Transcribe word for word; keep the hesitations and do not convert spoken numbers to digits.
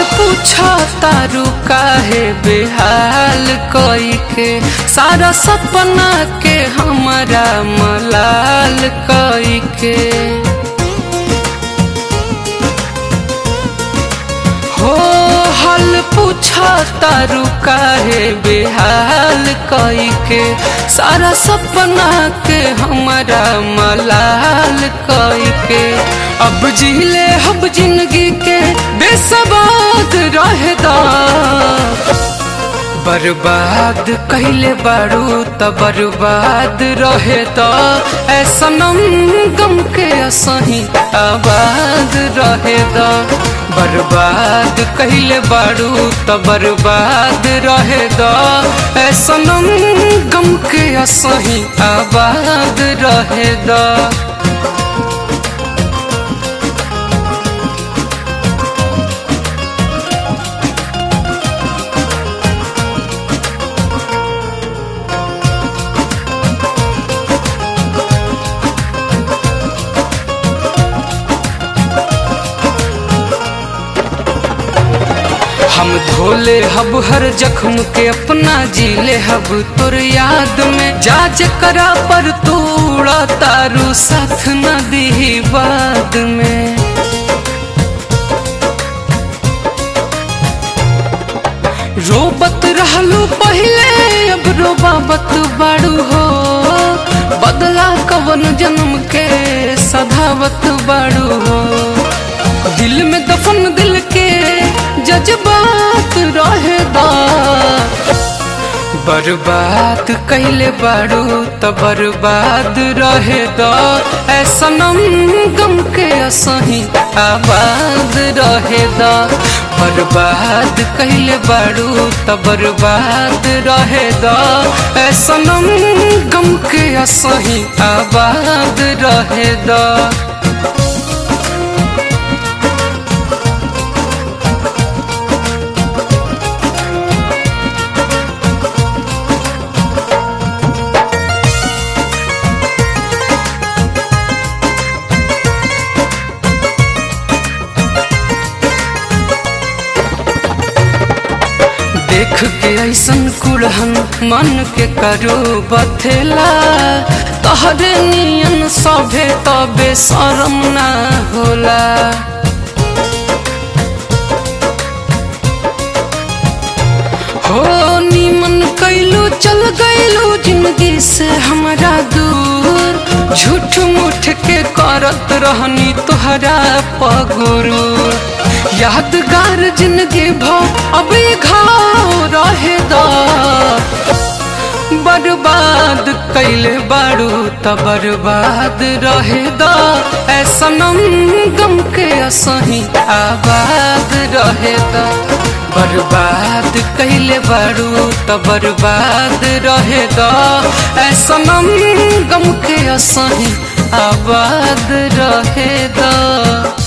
पूछा तारू काहे बेहाल कोई के, सारा सपना के हमारा मलाल कोई के। हो हाल पूछा तारू काहे बेहाल कोई के, सारा सपना के हमारा मलाल कोई के। अब जीले हब जिंदगी के बेसबाद रहेदा, बर्बाद कहले बारू त बर्बाद रहेदा। ऐसा नम गम के असही आबाद रहेदा, बर्बाद कहले बारू त बर्बाद रहेदा। ऐसा नम गम के असही आबाद रहेदा। हम धोले हब हर जख्म के अपना जीले हब तोर याद में। जाज करा पर तूड़ा तारू साथ न दी बाद में। रोबत रहलू पहले अब रोबाबत बाड़ू हो, बदला कवन जन्म के सधावत बाड़ू हो। दिल में दफन दिल के जज्बात रहेदा, बर्बाद कहले बारू त बर्बाद रहेदा। ऐसा नम गम के असही आबाद रहेदा, बर्बाद कहले बारू त बर्बाद रहेदा। ऐसा नम गम के असही आबाद रहेदा। देख के ऐसन कुड़हन मन के करो बथेला, तहरे नियन सभे तबे शरम ना होला। हो नीमन कैलू चल गैलू जिंदगी से हमारा दूर, झूठ मूठ के करत रहनी तोहरा पगुरू। यादगार जिंदगी भो अब घाव रहेदा, बर्बाद कैले बारू त बर्बाद रहेदा। ऐसा नम गम के असही आबाद रहेदा, बर्बाद कैले बारू त बर्बाद रहेदा। ऐसा नम गम के असही आबाद रहेदा।